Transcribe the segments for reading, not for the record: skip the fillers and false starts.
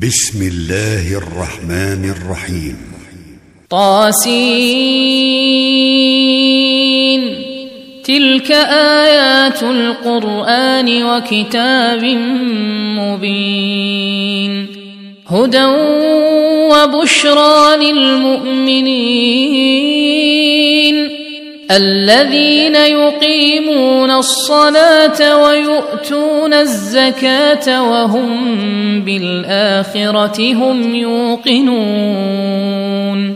بسم الله الرحمن الرحيم. طاسين. تلك آيات القرآن وكتاب مبين، هدى وبشرى للمؤمنين الذين يقيمون الصلاة ويؤتون الزكاة وهم بالآخرة هم يوقنون.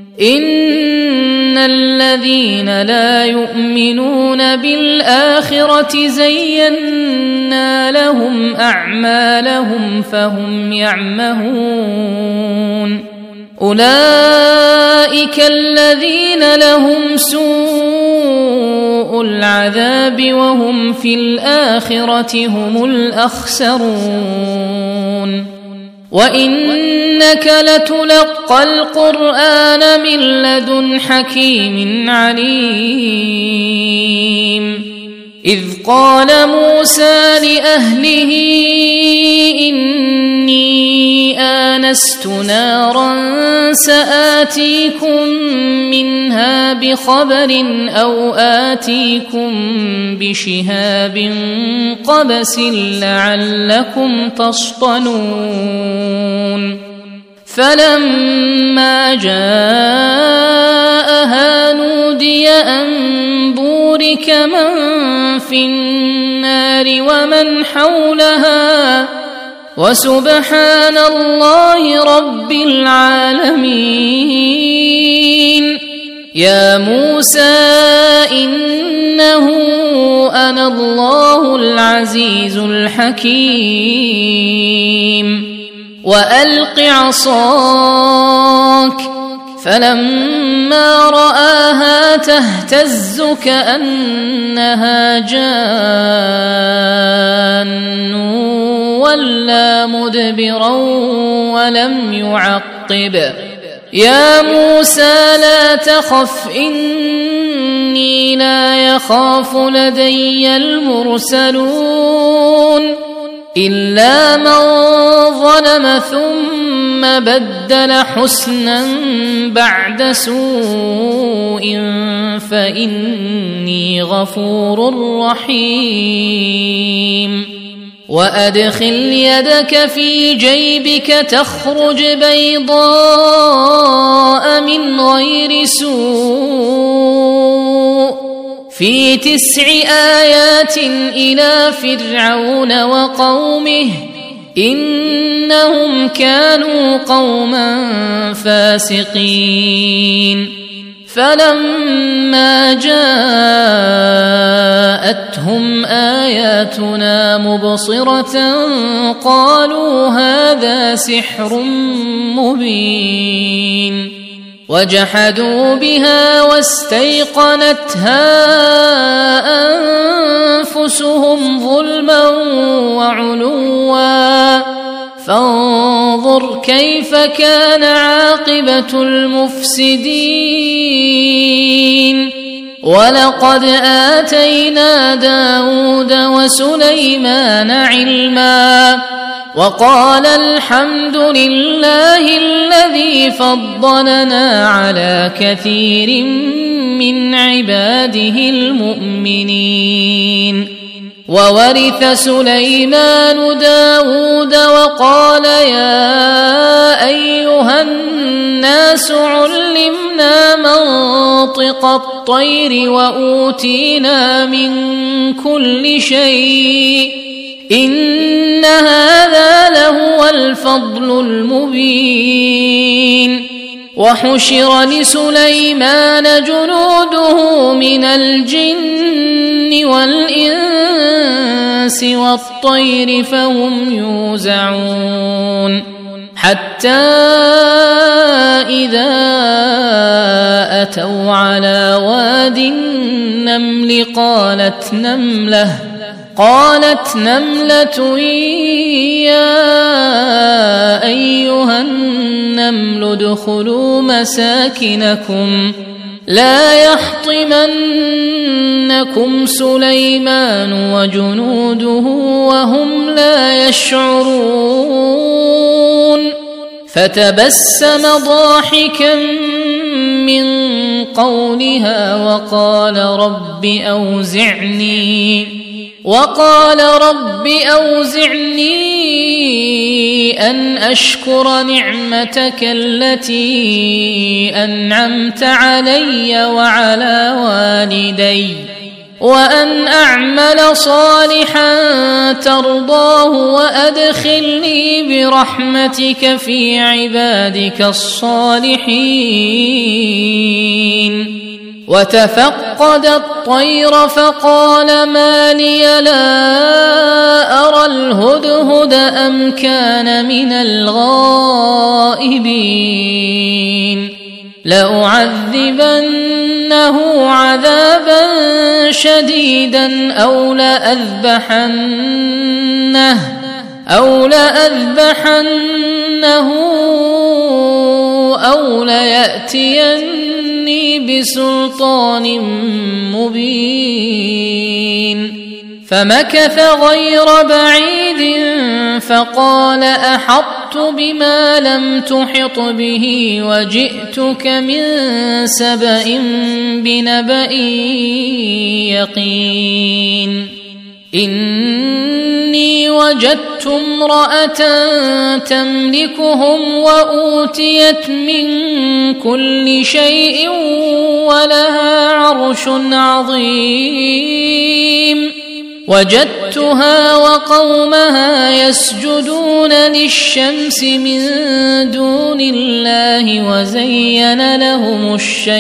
إن الذين لا يؤمنون بالآخرة زينا لهم أعمالهم فهم يعمهون. أولئك الذين لهم سوء العذاب وهم في الآخرة هم الأخسرون. وإنك لتلقى القرآن من لدن حكيم عليم. إذ قال موسى لأهله إني آنست نارا سآتيكم منها بخبر أو آتيكم بشهاب قبس لعلكم تصطلون. فلما جاءها نودي أن بورك من في النار ومن حولها وسبحان الله رب العالمين. يا موسى إنه أنا الله العزيز الحكيم. وألق عصاك. فلما رآها تهتز كأنها جان ولا مدبرا ولم يعقب. يا موسى لا تخف إني لا يخاف لدي المرسلون إلا من ظلم ثم بدل حسنا بعد سوء فإني غفور رحيم. وأدخل يدك في جيبك تخرج بيضاء من غير سوء في 9 آيات إلى فرعون وقومه إنهم كانوا قوما فاسقين. فلما جاءتهم آياتنا مبصرة قالوا هذا سحر مبين. وجحدوا بها واستيقنتها أنفسهم ظلما وعلوا فانظر كيف كان عاقبة المفسدين. ولقد آتينا داود وسليمان علما وقال الحمد لله الذي فضلنا على كثير من عباده المؤمنين. وورث سليمان داود وقال يا أيها الناس علمنا منطق الطير وأوتينا من كل شيء إن هذا لهو الفضل المبين. وحشر لسليمان جنوده من الجن والإنس والطير فهم يوزعون حتى إذا أتوا على واد النمل قالت نملة يا أيها النمل ادخلوا مساكنكم لا يحطمنكم سليمان وجنوده وهم لا يشعرون فتبسم ضاحكا من قولها وقال رب أوزعني أن أشكر نعمتك التي أنعمت علي وعلى والدي وأن أعمل صالحا ترضاه وأدخلني برحمتك في عبادك الصالحين. وتفقد الطير فقال ما لي لا أرى الهدهد أم كان من الغائبين لأعذبنه عذابا شديدا أو لأذبحنه أو ليأتيني بسلطان مبين. فمكث غير بعيد فقال أحطت بما لم تحط به وجئتك من سبأ بنبأ يقين. إني وجدت امرأة تملكهم وأوتيت من كل شيء ولها عرش عظيم. وجدتها وقومها يسجدون للشمس من دون الله وزين لهم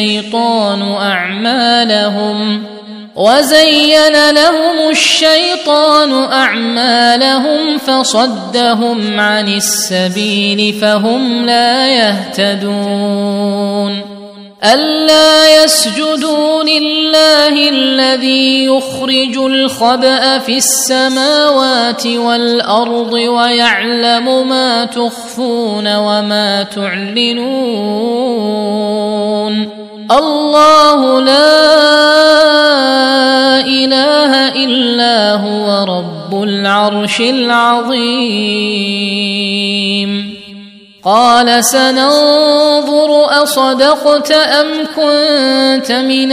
الشيطان أعمالهم فصدهم عن السبيل فهم لا يهتدون. ألا يسجدوا لله الذي يخرج الخبأ في السماوات والأرض ويعلم ما تخفون وما تعلنون. الله لا إله إلا هو رب العرش العظيم. قال سننظر أصدقت أم كنت من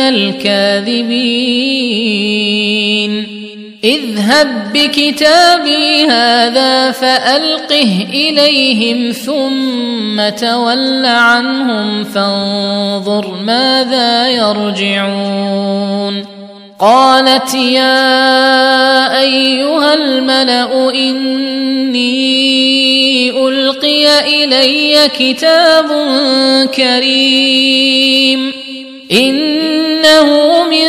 الكاذبين. اذهب بكتابي هذا فألقه إليهم ثم تول عنهم فانظر ماذا يرجعون. قالت يا أيها الملأ إني ألقي إلي كتاب كريم إنه من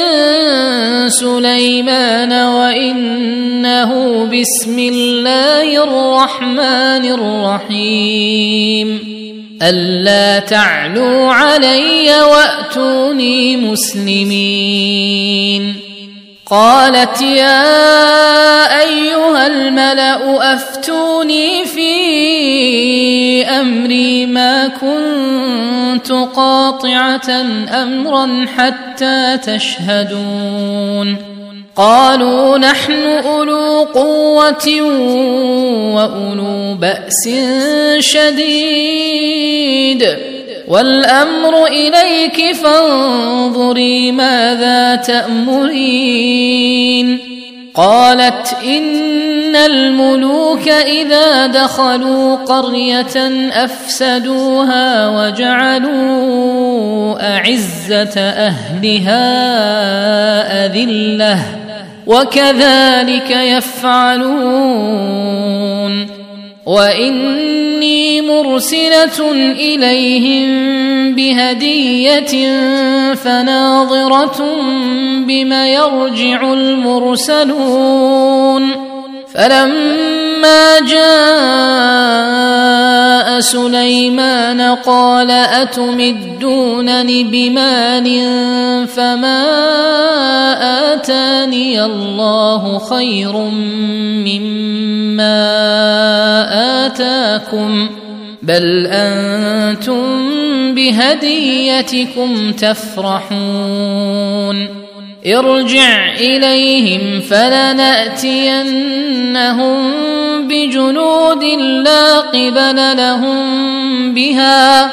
سليمان وإنه بسم الله الرحمن الرحيم. ألا تعلوا علي وأتوني مسلمين. قالت يا أيها الملأ أفتوني في أمري ما كنت قاطعة أمرا حتى تشهدون. قالوا نحن أولو قوة وأولو بأس شديد والأمر إليك فانظري ماذا تأمرين. قالت إن الملوك إذا دخلوا قرية أفسدوها وجعلوا أعزة أهلها أذلة وكذلك يفعلون. وإني مرسلة إليهم بهدية فناظرة بما يرجع المرسلون. فلما جاء سليمان قال أتمدونني بمال فما آتاني الله خير مما آتاكم بل أنتم بهديتكم تفرحون. ارجع إليهم فلنأتينهم بجنود لا قبل لهم بها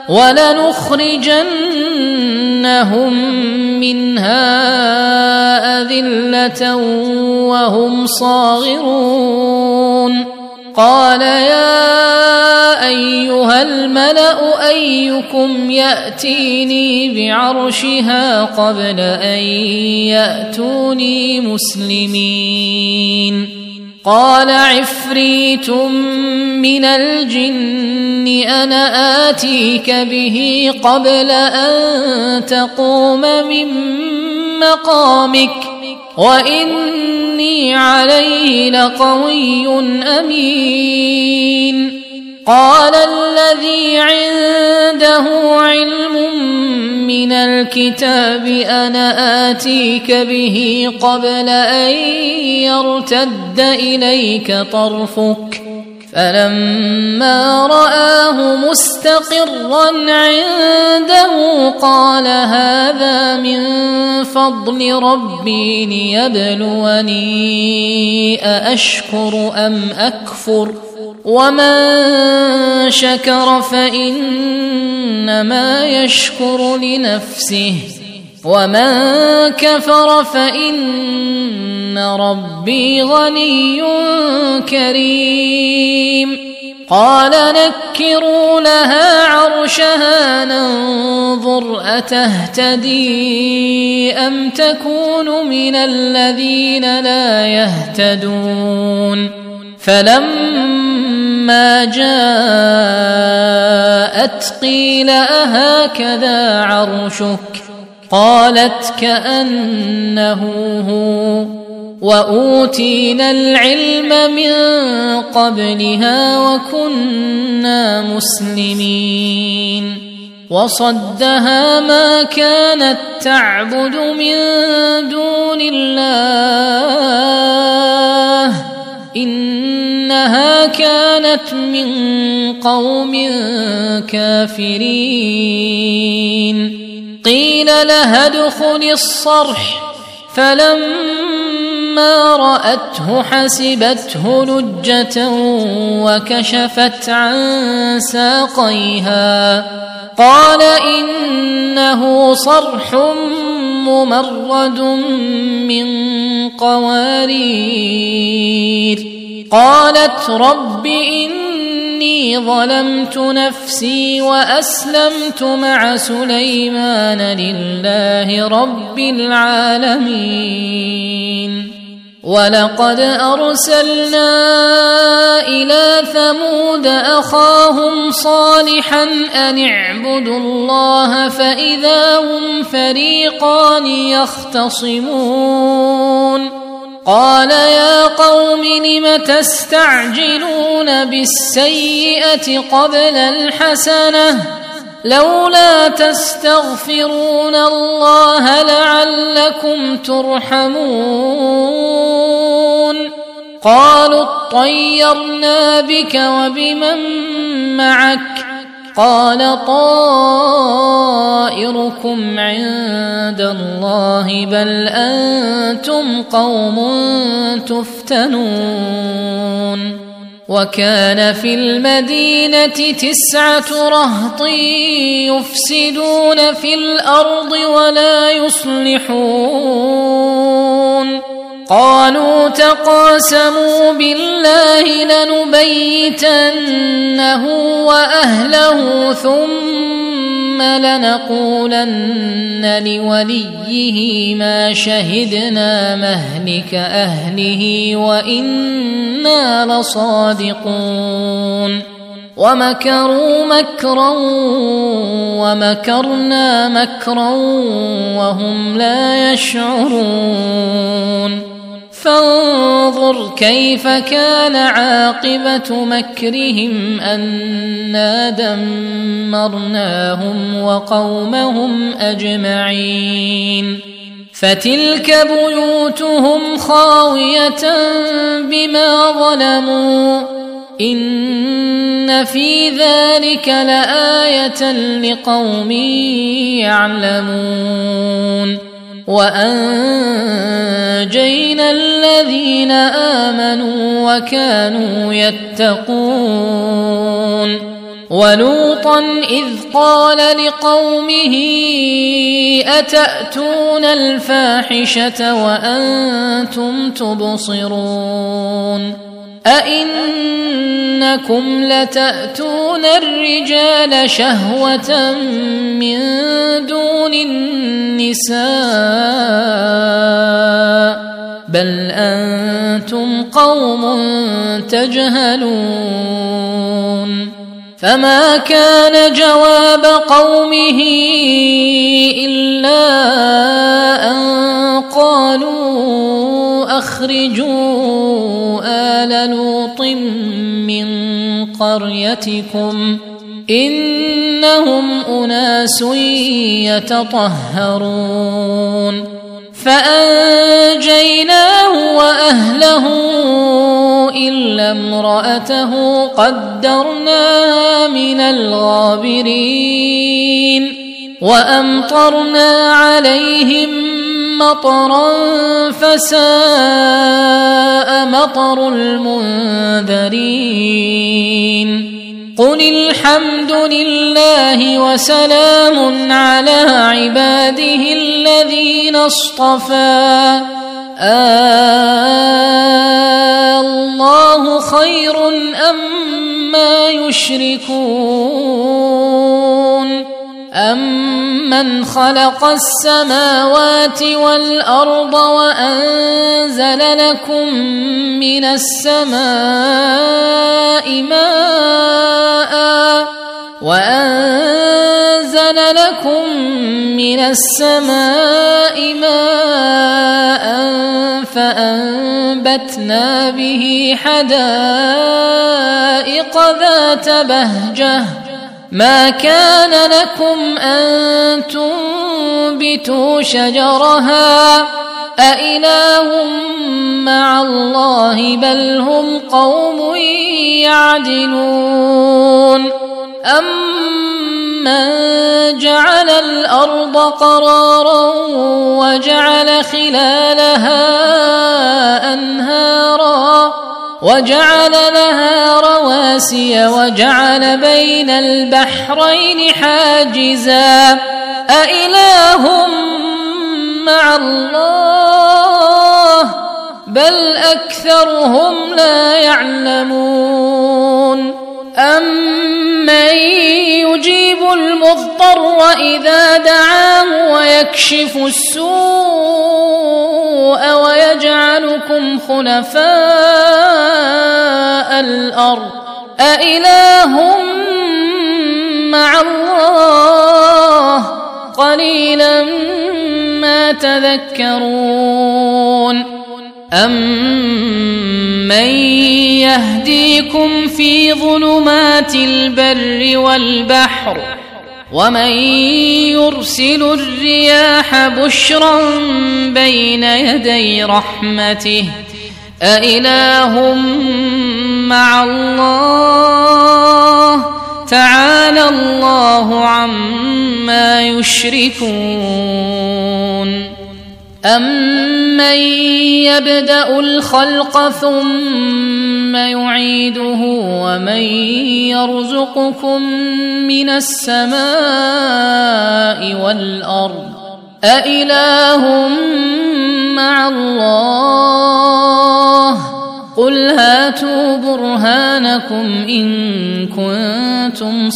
ولنخرجنهم منها أذلة وهم صاغرون قال يا أيها الملأ أيكم يأتيني بعرشها قبل أن يأتوني مسلمين قال عفريت من الجن أنا آتيك به قبل أن تقوم من مقامك وإني عليه لقوي أمين قال الذي عنده علم من الكتاب أنا آتيك به قبل أن يرتد إليك طرفك فلما رآه مستقرا عنده قال هذا من فضل ربي ليبلوني أأشكر أم أكفر ومن شكر فإنما يشكر لنفسه ومن كفر فإن ربي غني كريم قال نكروا لها عرشها ننظر أتهتدي أم تكون من الذين لا يهتدون فلما جاءت قيل أهكذا عرشك قالت كأنه هو وأوتينا العلم من قبلها وكنا مسلمين وصدها ما كانت تعبد من دون الله إنها كانت من قوم كافرين قيل لها ادخل الصرح فلما رأته حسبته لجة وكشفت عن ساقيها قال إنه صرح ممرد من قوارير قالت رب إني ظلمت نفسي وأسلمت مع سليمان لله رب العالمين ولقد أرسلنا إلى ثمود أخاهم صالحا أن اعبدوا الله فإذا هم فريقان يختصمون قال يا قوم لم تستعجلون بالسيئة قبل الحسنة لولا تستغفرون الله لعلكم ترحمون قالوا اطيرنا بك وبمن معك قال طائركم عند الله بل أنتم قوم تفتنون وكان في المدينة 9 رهط يفسدون في الأرض ولا يصلحون قالوا تقاسموا بالله لنبيتنه وأهله ثم لنقولن لوليه ما شهدنا مهلك أهله وإنا لصادقون ومكروا مكرا ومكرنا مكرا وهم لا يشعرون فانظر كيف كان عاقبة مكرهم أنا دمرناهم وقومهم أجمعين فتلك بيوتهم خاوية بما ظلموا إن في ذلك لآية لقوم يعلمون وأنجينا الذين آمنوا وكانوا يتقون ولوطا إذ قال لقومه أتأتون الفاحشة وأنتم تبصرون أئنكم لتأتون الرجال شهوة من دون النساء بل أنتم قوم تجهلون فما كان جواب قومه إلا أن قالوا أخرجوا آل لوط من قريتكم إنهم أناس يتطهرون فأنجيناه وأهله إلا امرأته قدرناها من الغابرين وأمطرنا عليهم مطرا فساء مطر المنذرين قل الحمد لله وسلام على عباده الذين اصطفى الله خير أما يشركون أمن خلق السماوات والأرض وأنزل لكم من السماء ماء فأنبتنا به حدائق ذات بهجة ما كان لكم أن تنبتوا شجرها أإله مع الله بل هم قوم يعدلون أمن جعل الأرض قرارا وجعل خلالها أنهارا وجعل لها رواسي وجعل بين البحرين حاجزا أإله مع الله بل أكثرهم لا يعلمون أمن يجيب المضطر إذا دعاه ويكشف السوء ويجعلكم خلفاء الأرض أإله مع الله قليلا ما تذكرون أمن يهديكم في ظلمات البر والبحر ومن يرسل الرياح بشرا بين يدي رحمته أإله مع الله تعالى الله عما يشركون أمن يبدأ الخلق ثم يعيده ومن يرزقكم من السماء والأرض أإله مع الله قل هاتوا برهانكم إن كنتم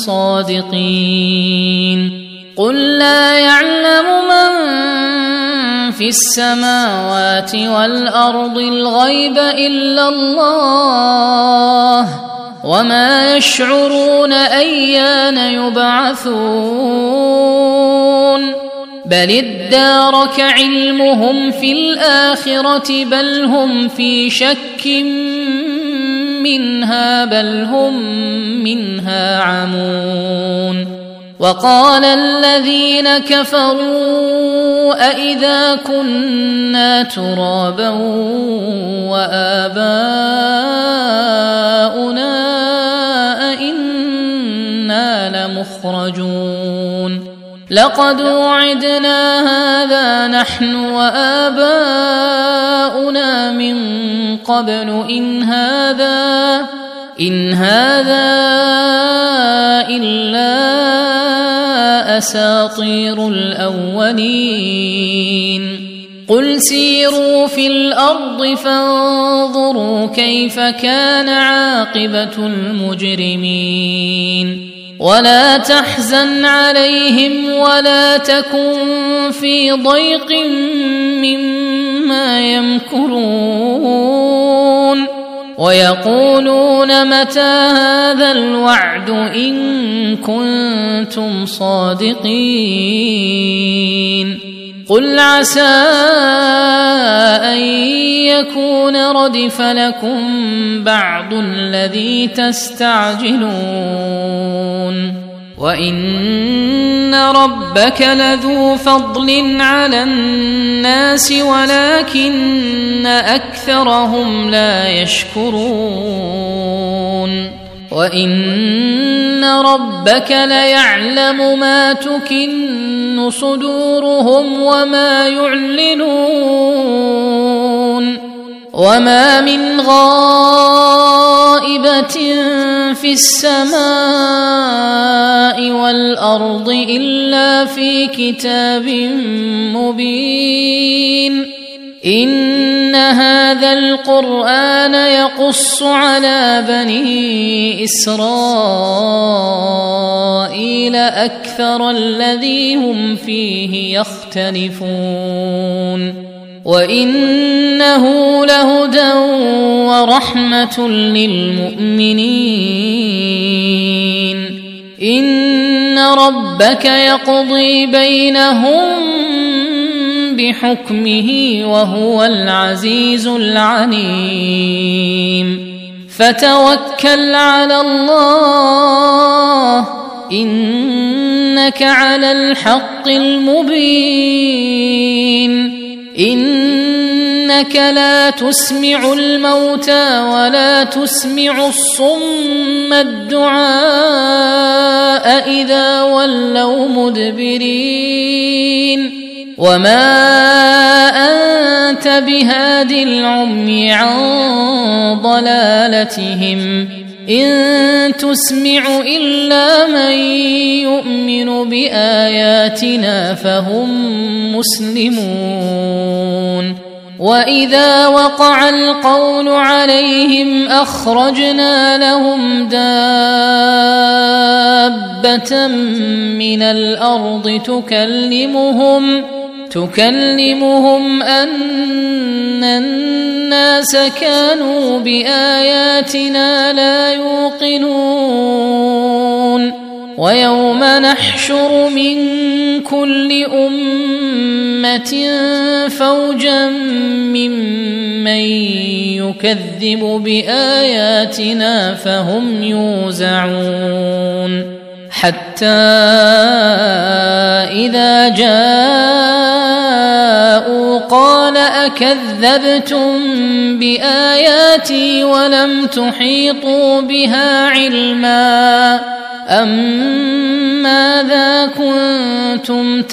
صادقين قل لا يعلم من في السماوات والأرض الغيب إلا الله وما يشعرون أيان يبعثون بل ادارك علمهم في الآخرة بل هم في شك منها بل هم منها عمون وقال الذين كفروا أئذا كنا ترابا وآباؤنا أئنا لمخرجون لقد وعدنا هذا نحن وآباؤنا من قبل إن هذا إلا أساطير الأولين قل سيروا في الأرض فانظروا كيف كان عاقبة المجرمين ولا تحزن عليهم ولا تكن في ضيق مما يمكرون ويقولون متى هذا الوعد إن كنتم صادقين قل عسى أن يكون ردف لكم بعض الذي تستعجلون وإن ربك لذو فضل على الناس ولكن أكثرهم لا يشكرون وإن ربك ليعلم ما تكن صدورهم وما يعلنون وما من غائبة في السماء والأرض إلا في كتاب مبين إن هذا القرآن يقص على بني إسرائيل أكثر الذي هم فيه يختلفون وإنه لهدى ورحمة للمؤمنين إن ربك يقضي بينهم بحكمه وهو العزيز العليم فتوكل على الله إنك على الحق المبين إنك لا تسمع الموتى ولا تسمع الصم الدعاء إذا ولوا مدبرين وما أنت بهاد العمي عن ضلالتهم إن تسمع إلا من يؤمن بآياتنا فهم مسلمون وإذا وقع القول عليهم أخرجنا لهم دابة من الأرض تكلمهم أن الناس كانوا بآياتنا لا يوقنون ويوم نحشر من كل أمة فوجا ممن يكذب بآياتنا فهم يوزعون حتى إذا جاءوا قال أكذبتم بآياتي ولم تحيطوا بها علما أم ماذا كنتم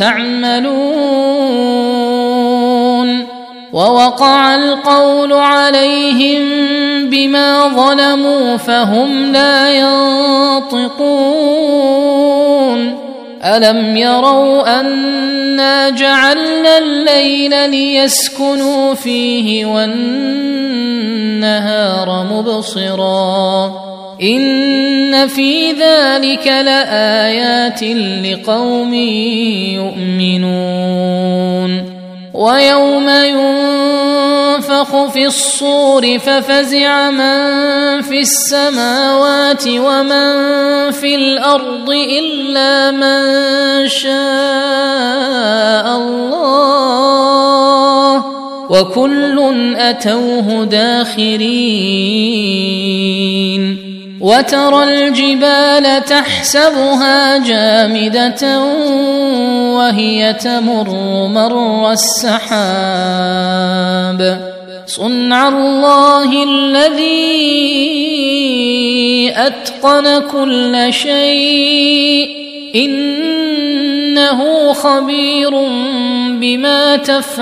تعملون ووقع القول عليهم بما ظلموا فهم لا ينطقون ألم يروا أنا جعلنا الليل ليسكنوا فيه والنهار مبصرا إن في ذلك لآيات لقوم يؤمنون ويوم ينفخ في الصور ففزع من في السماوات ومن في الأرض إلا من شاء الله وكل أتوه داخرين وترى الجبال تحسبها جامدة وهي تمر مر السحاب صنع الله الذي أتقن كل شيء إنه إنه خبير بما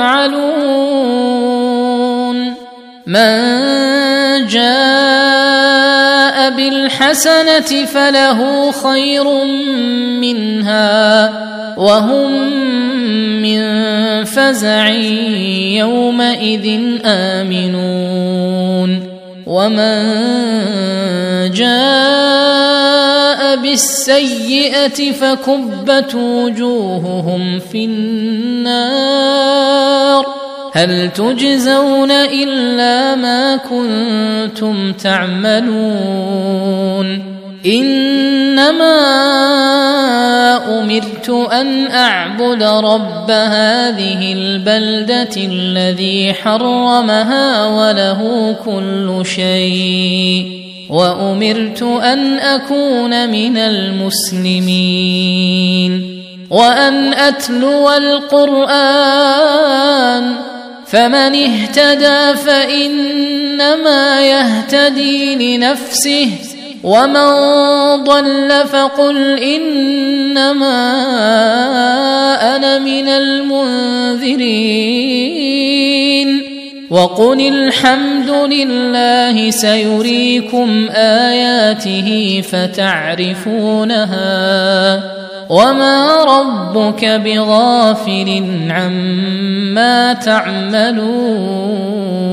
تفعلون من جاء بالحسنة فله خير منها وهم من فزع يومئذ آمنون ومن جاء بالسيئة فكبت وجوههم في النار هل تجزون إلا ما كنتم تعملون إنما أمرت أن أعبد رب هذه البلدة الذي حرمها وله كل شيء وأمرت أن أكون من المسلمين وأن أتلو القرآن فمن اهتدى فإنما يهتدي لنفسه ومن ضل فقل إنما أنا من المنذرين وقل الحمد لله سيريكم آياته فتعرفونها وما ربك بغافل عما تعملون